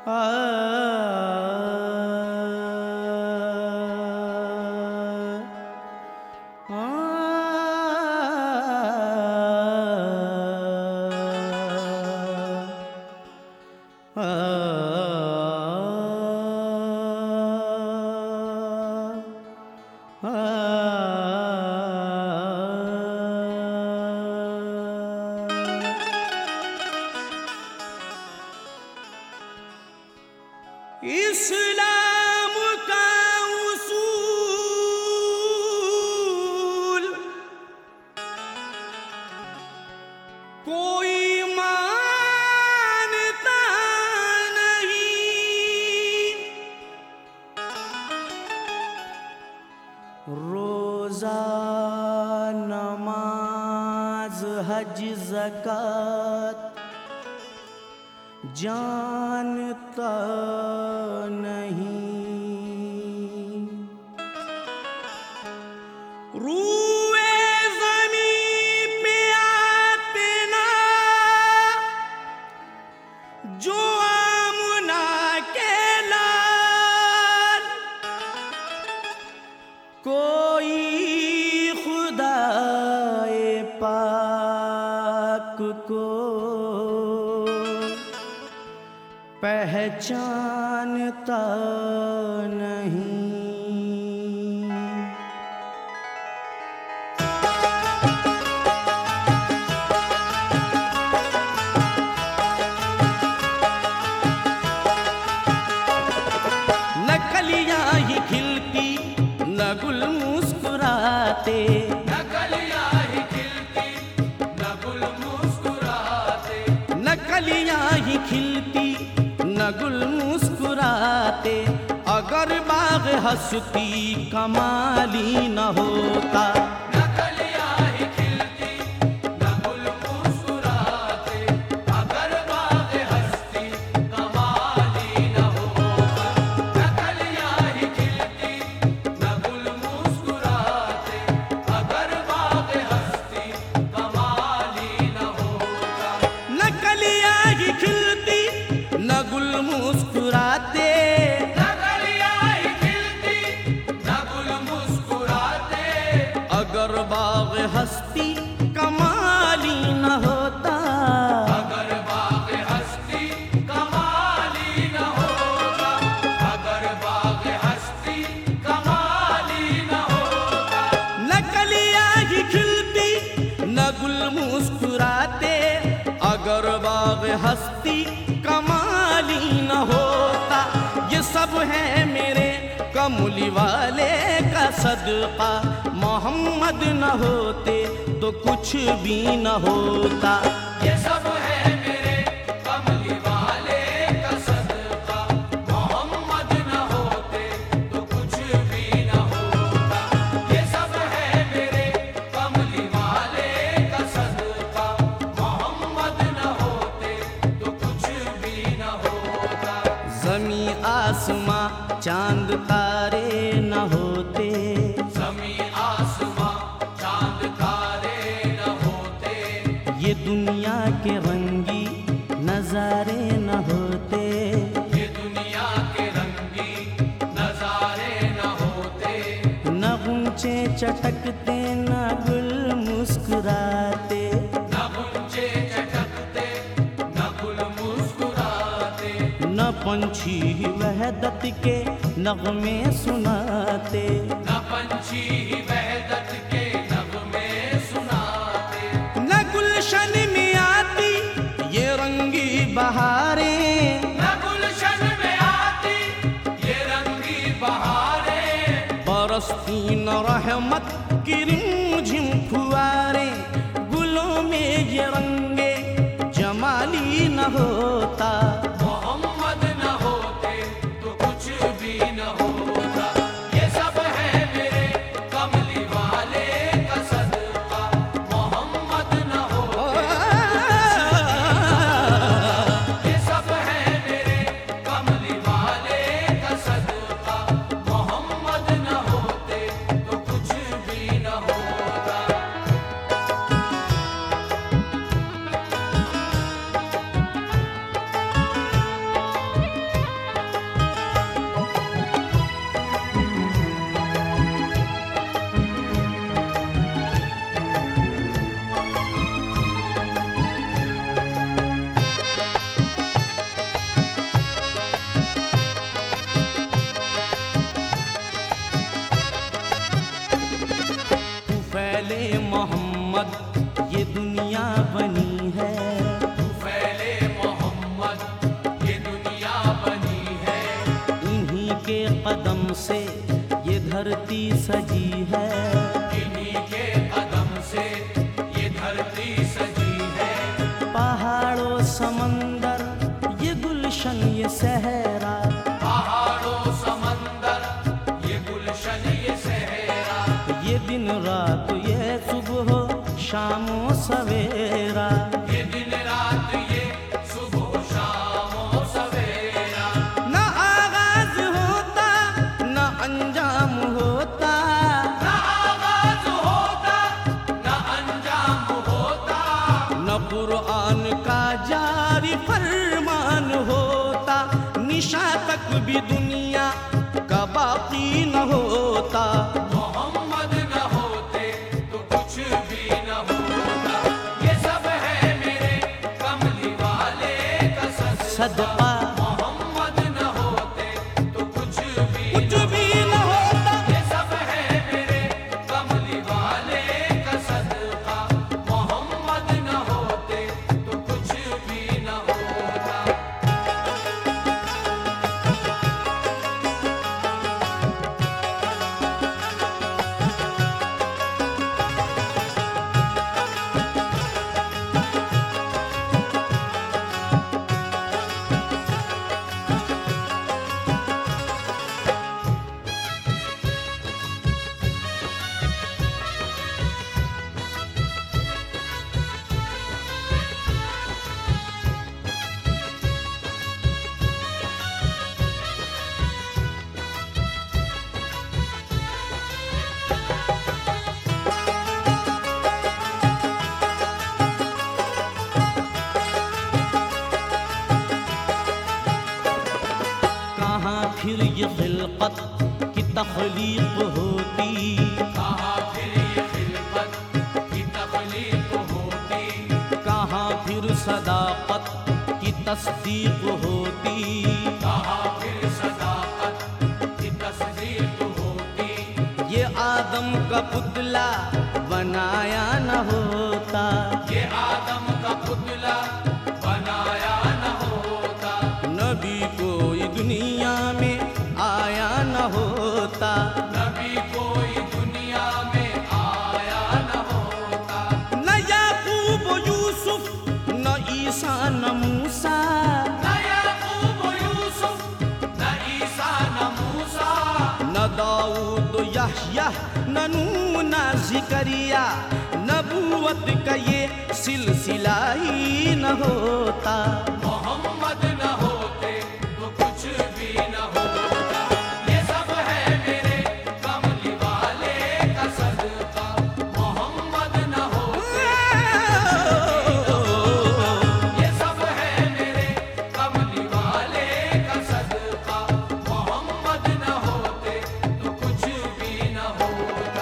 इस्लाम का उसूल कोई मानता नहीं। रोजा नमाज हज ज़कात जानता नहीं। रूए ज़मीं पे आते ना जो आमना के लाल, कोई खुदाए पाक को पहचानता नहीं। न कलियां ही खिलती न गुल मुस्कुराते, न कलियां ही खिलती न गुल मुस्कुराते, न कलियां ही खिलती न गुल मुस्कुराते। अगर बाग हंसती कमाली न होता। न कलियां ही खिलती न गुल मुस्कुराते, अगर बाग हंसती कमाली न होता। न कलियां ही खिलती न गुल मुस्कुराते, अगर बाग हंसती कमाली न होता। न कलियां ही खिलती न गुल मुस्कुराते, न कलियां ही खिलती न गुल मुस्कुराते, अगर बाग हस्ती कमाली न होता। अगर बाग हस्ती कमाली न होता, अगर बाग हस्ती कमाली न होता। न कलियां ही खिलती न गुल मुस्कुराते, अगर बाग हस्ती कमाली न होता। ये सब है मेरे कमली वाले का सदका, मोहम्मद न होते तो कुछ भी न होता। ये सब है मेरे कमली वाले का सदका, मोहम्मद न होते तो कुछ भी न होता। ये सब है मेरे कमली वाले का सदका, मोहम्मद न होते तो कुछ भी न होता। ज़मी आसमां चांद तारे न होते, ज़मीं आसमां चांद तारे न होते, ये दुनिया के रंगी नजारे न होते। ये दुनिया के रंगी नजारे न होते। न गुंचे चटकते न गुल मुस्कुराते, न गुंजे चटकते न गुल मुस्कुराते, न पंछी वहदत के नगमे सुनाते। न पंछी वहदत के नगमे सुनाते, न गुलशन में आती ये रंगी बहारें, न गुलशन में आती ये रंगी बहारें। बरसती न रहमत की रिमझिम फुआरें। गुलों में ये रंगे जमाली न होता। मोहम्मद न होते तो कुछ भी न होता। ये सब है मेरे कमली वाले का सदका, मोहम्मद न होते तो कुछ भी न होता। ये सब है मेरे कमली वाले का सदका, मोहम्मद न होते तो कुछ भी न होता। धरती सजी है, इन्हीं के कदम से ये धरती सजी है। पहाड़ों समंदर ये गुलशन ये सहरा, पहाड़ों समंदर ये गुलशन ये सहरा, ये दिन रात ये सुबह शामो सवेरा, ये दिन रात ये सुबह शाम सवेरा। न आगाज होता न अंजाम होता, न आगाज होता न अंजाम होता, न कुरान का जारी फरमान होता, निशा तक भी दुनिया का बाकी न होता। मोहम्मद न होते तो कुछ भी न होता। ये सब है मेरे कमली वाले का सदका, मोहम्मद न होते तो कुछ कुछ भी न होता। ये सब है मेरे कमली वाले का सदका। मोहम्मद न होते तो कुछ भी न होता। कहाँ फिर ये खिलकत की तख्लीक होती, कहाँ फिर ये खिलकत की तख्लीक होती, कहाँ फिर सदाकत की तस्दीक होती, कहाँ फिर सदाकत की तस्दीक होती। ये आदम का पुतला बनाया न होता, ये आदम का पुतला बनाया न होता, नबी कोई दुनिया में आया न होता, नबी कोई दुनिया में आया न होता। न याकूब यूसुफ न ईसा न मूसा, न याकूब यूसुफ न ईसा न मूसा, न दाऊद यहया न नूह न जिकरिया, नबूवत का ये सिलसिला ही न होता। मोहम्मद न होते तो कुछ भी न होता। ये सब है मेरे कमली वाले का सदका। मोहम्मद न होते ये सब है मेरे कमली वाले का सदका। मोहम्मद न होते तो कुछ भी न होता।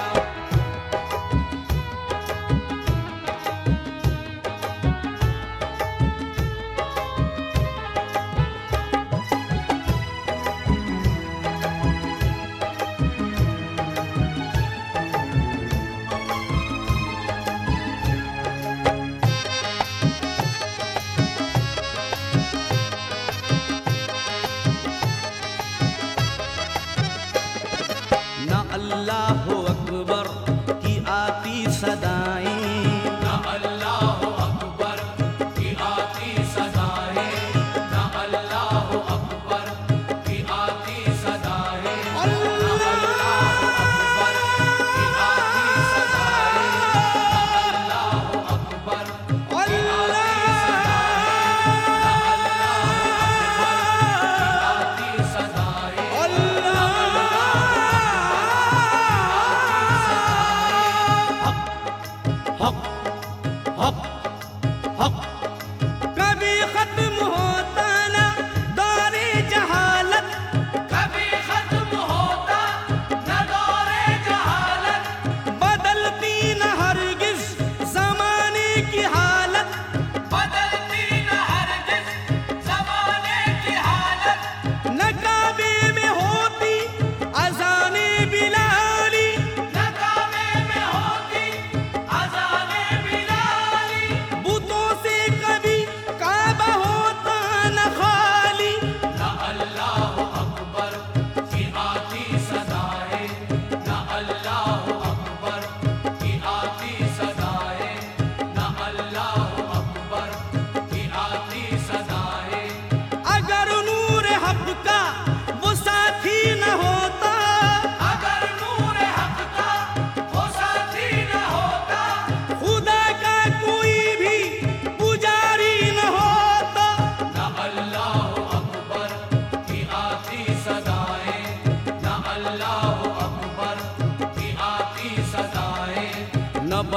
न अल्लाह अकबर की आती सदाएं, न अल्लाह अकबर की आती सदाएं, न अल्लाह अकबर की आती सदाएं, न अल्लाह अकबर की आती सदाएं, न अल्लाह अकबर की आती सदाएं, हक हक हक कभी खत्म होता न दौरे जहालत, कभी खत्म होता न दौरे जहालत, बदलती न हरगिज जमाने की हालत, बदलती न हरगिज ज़माने की हालत, न काबे में होती अजाने बिलाली, न काबे में होती अज़ाने बिलाली,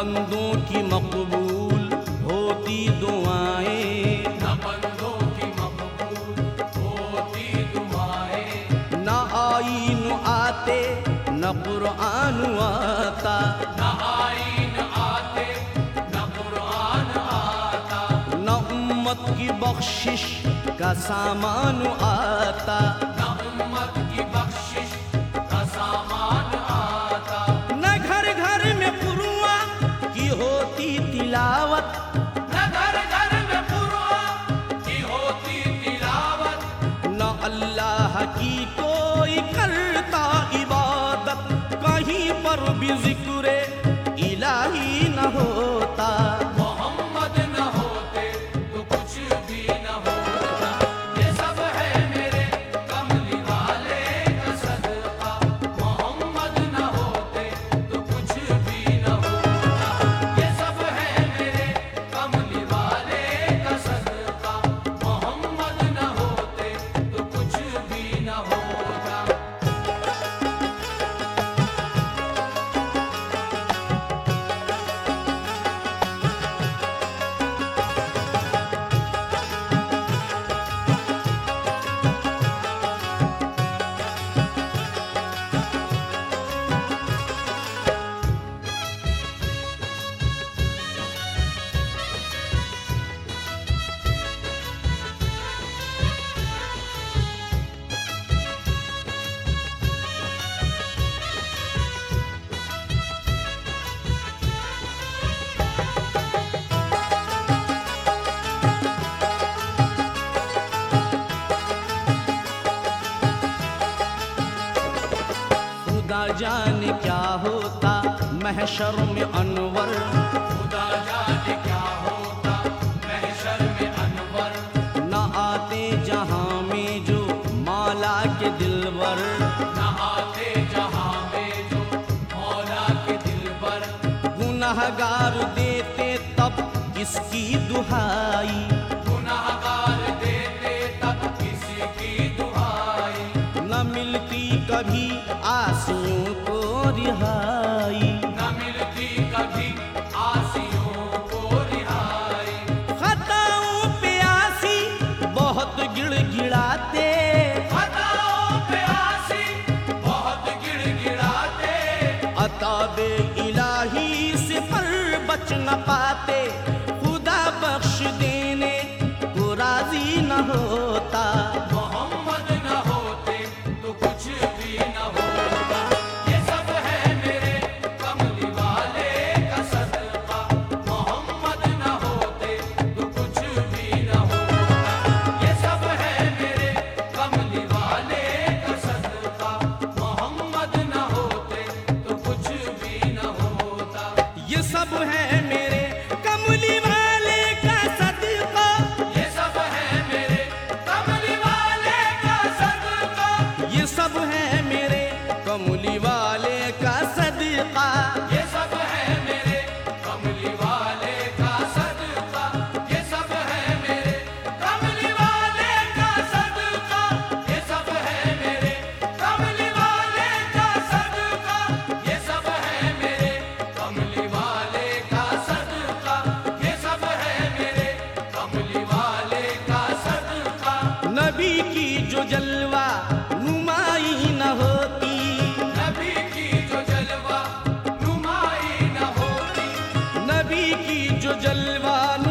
बंदों की मकबूल होती दुआएं, न बंदों की मकबूल होती दुआएं, न आईन आते न कुरान आता, न आईन आते न कुरान आता, न उम्मत की बख्शिश का सामान आता, न उम्मत की बख्शिश का सामान आता, न घर घर में कुरान की होती तिलावत, न घर घर में कुरान की होती तिलावत, न अल्लाह की कोई करता इबादत, कहीं पर भी जिक्र इलाही न होता। मोहम्मद न होते तो कुछ भी न होता। ये सब है मेरे कमली वाले का सदका, मोहम्मद न होते तो कुछ भी न होता। ये सब है मेरे कमली वाले का सदका, मोहम्मद न होते तो कुछ भी न होता। खुदा जाने क्या होता महशर में अनवर, खुदा जाने क्या होता महशर में अनवर, न आते जहां में जो मौला के दिलवर, न आते जहां में जो मौला के दिलबर, गुनहगार देते तब किसकी दुहाई, गुनाहगार देते तब किसी की दुहाई, न मिलती कभी आसियों को रिहाई, न मिलती कभी आसियों को रिहाई, खताओं पे आसी बहुत गिड़गिड़ाते, खताओं पे आसी बहुत गिड़गिड़ाते, अताबे इलाही से पर बच न पाते, खुदा बख्श देने को राजी न होता। मोहम्मद न होते तो कुछ भी न होता। ये सब है मेरे कमली वाले का सदका, मोहम्मद न होते तो कुछ भी न होता। ये सब है मेरे कमली वाले का सदका, मोहम्मद न होते तो कुछ भी न होता। ये सब है मेरे कमली वाले का सदका, ये सब है मेरे कमली वाले का सदका, ये सब है मेरे कमली वाले का सदका, ये सब है मेरे कमली वाले का सदका, ये सब है मेरे कमली वाले का सदका, ये सब है मेरे कमली वाले का सदका, ये सब है मेरे कमली वाले का सदका, ये सब है मेरे कमली वाले का सदका। नबी की जो जलवा नुमाई न होती, नबी की जो जलवा नुमाई न होती, नबी की जो जलवा